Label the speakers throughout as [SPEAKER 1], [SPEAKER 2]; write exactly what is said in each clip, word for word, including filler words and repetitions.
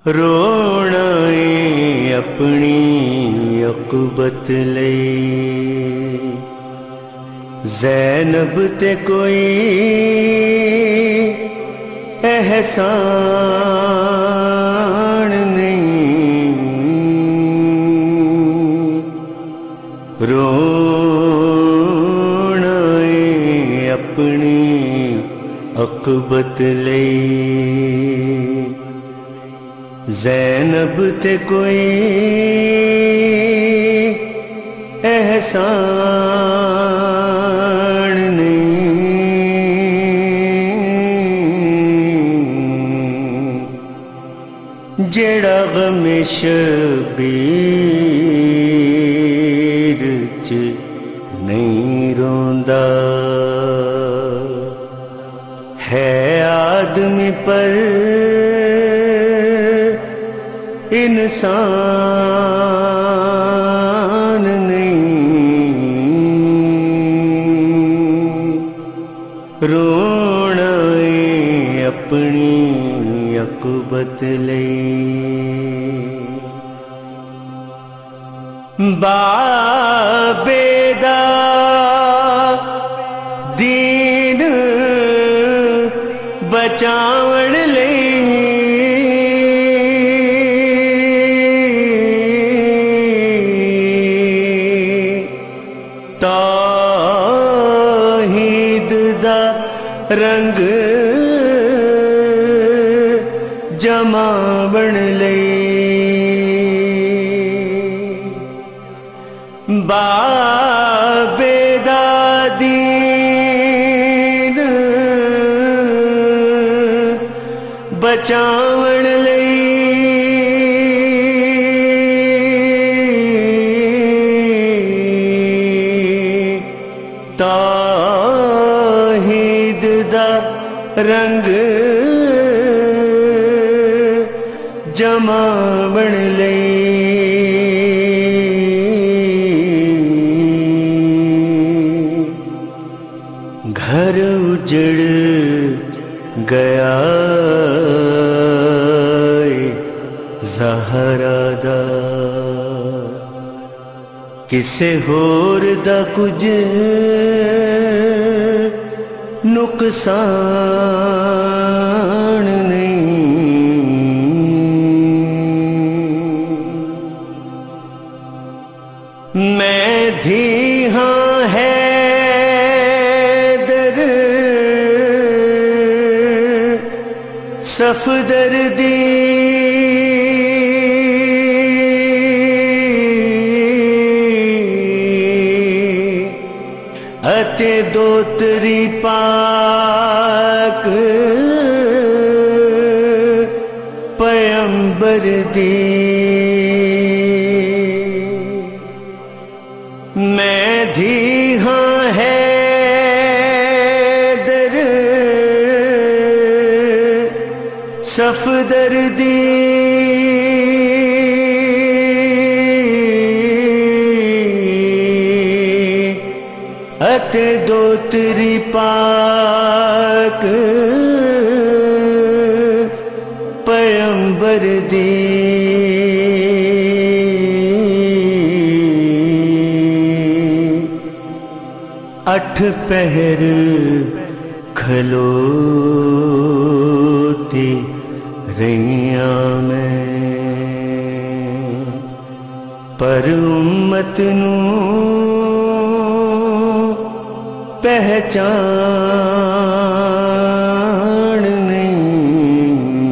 [SPEAKER 1] رونا ہے اپنی عقبت لئی، زینب تے کوئی احسان نہیں، رونا ہے اپنی عقبت لئی، زینب تے کوئی احسان نہیں، جیڑا غم شبیر چ نہیں روندا ہے آدمی پر انسان نہیں، رونا ہے اپنی عقبت لئی، بابے دا دین بچاون لئی، توحید دا رنگ جماون لئی، بابے دا دین بچاون لئی، توحید دا رنگ جماون لئی، گھر اجڑ گیا زہرا دا، کسے ہور دا کچھ نقصان نہیں، میں دھی ہاں حیدر صفدر دی، اتے دوتری پاک پیمبر دی، میں دھی ہاں حیدر صفدر دی، اتے دوتری پاک پیمبر دی، اٹھ پہر کھلوتی رہیاں میں، پر امت نوں پہچان نہیں،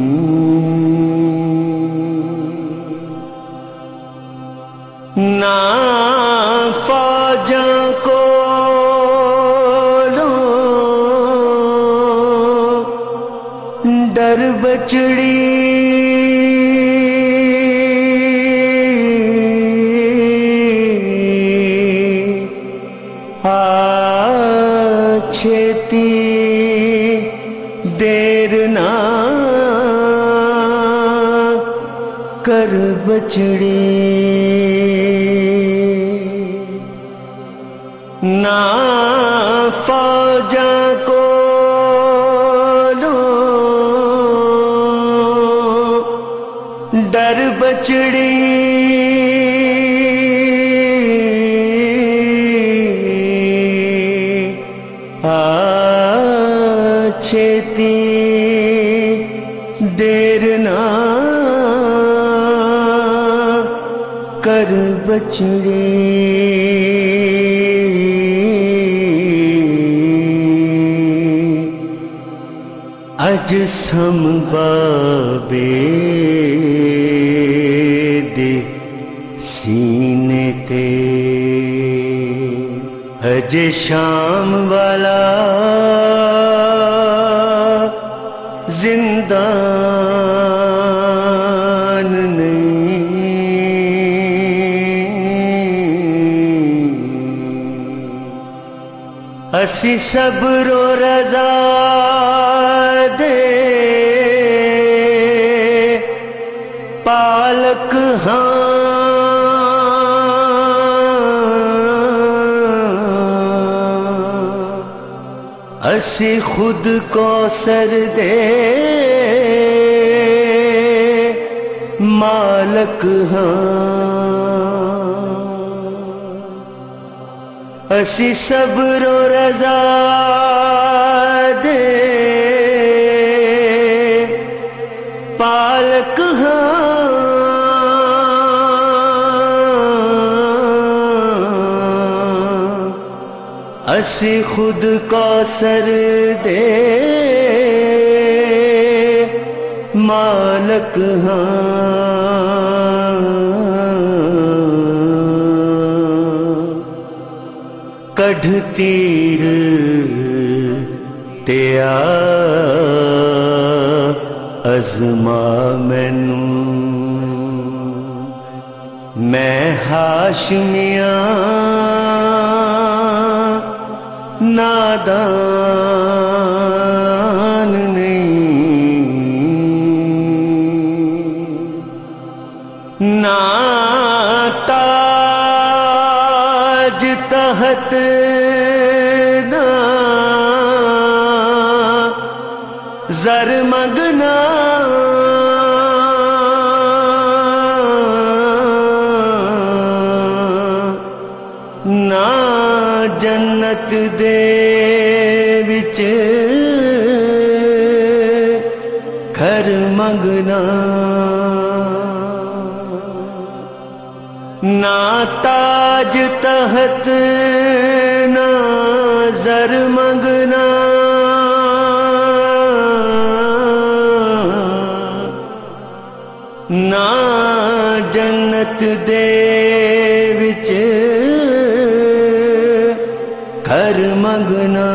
[SPEAKER 1] نہ فوجاں کو ڈر بچڑی، چھیتی دیر نہ کر بچڑی، نہ فوجاں کو ਡਰ ਬਚੜੀ ਆ ਛੇਤੀ ਦੇਰ ਨਾ ਕਰ ਬਚੜੀ ਅਜ ਸੰਭਾਵੇ ਦੇ ਸੀਨੇ ਤੇ ਅਜੇ ਸ਼ਾਮ ਵਾਲਾ ਜ਼ਿੰਦਾਨ ਨਹੀਂ। ਅਸੀਂ ਸਬਰੋ ਰਜ਼ਾ ਦੇ ਪਾਲਕ ਹਾਂ, ਅਸੀਂ ਖੁਦ ਕੌਸਰ ਦੇ ਮਾਲਕ ਹਾਂ। ਅਸੀਂ ਸਬਰੋ ਰਜ਼ਾ ਦੇ ਪਾਲਕ ਹਾਂ, ਅਸੀਂ ਖੁਦ ਕੌਸਰ ਦੇ ਮਾਲਕ ਹਾਂ। ਕੱਢ ਤੀਰ ਤੇ ਆ ਅਜ਼ਮਾ ਮੈਨੂੰ, ਮੈਂ ਹਾਸ਼ਮੀਆਂ ਨਾਦਾਨ ਨਹੀਂ। ਨਾ ਤਾਜ ਤਖਤ ਨਾ ਜ਼ਰ ਮੰਗਨਾ, ਨਾ ਜੰਨਤ ਦੇ ਵਿੱਚ ਘਰ ਮੰਗਣਾ, ਨਾ ਤਾਜ ਤਖਤ ਨਾ ਜ਼ਰ ਮੰਗਣਾ, ਨਾ ਜੰਨਤ ਦੇ ਵਿੱਚ ਘਰ ਮੰਗਣਾ।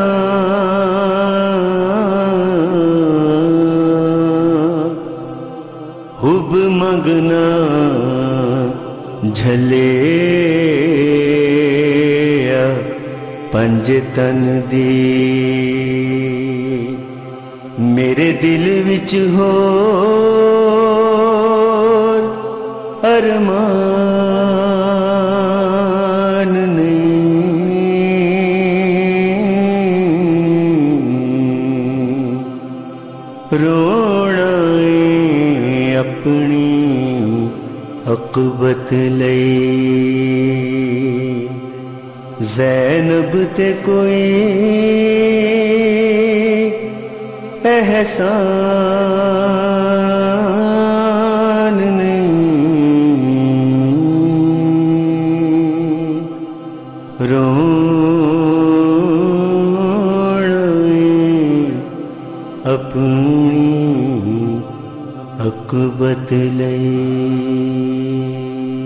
[SPEAKER 1] ਹੁਬ ਮੰਗਣਾ ਝਲਿਆ ਪੰਜ ਤਨ ਦੀ, ਮੇਰੇ ਦਿਲ ਵਿੱਚ ਹੋਰ ਅਰਮਾਨ ਨਹੀਂ। ਰੋਣਾ ਏ ਆਪਣੀ ਅਕਬਤ ਲਈ, ਜ਼ੈਨਬ ਤੇ ਕੋਈ ਅਹਿਸਾਨ ਨਹੀਂ। ਰੋਣਾ ਆਪਣੀ ਅਕਬਤ ਲਈ।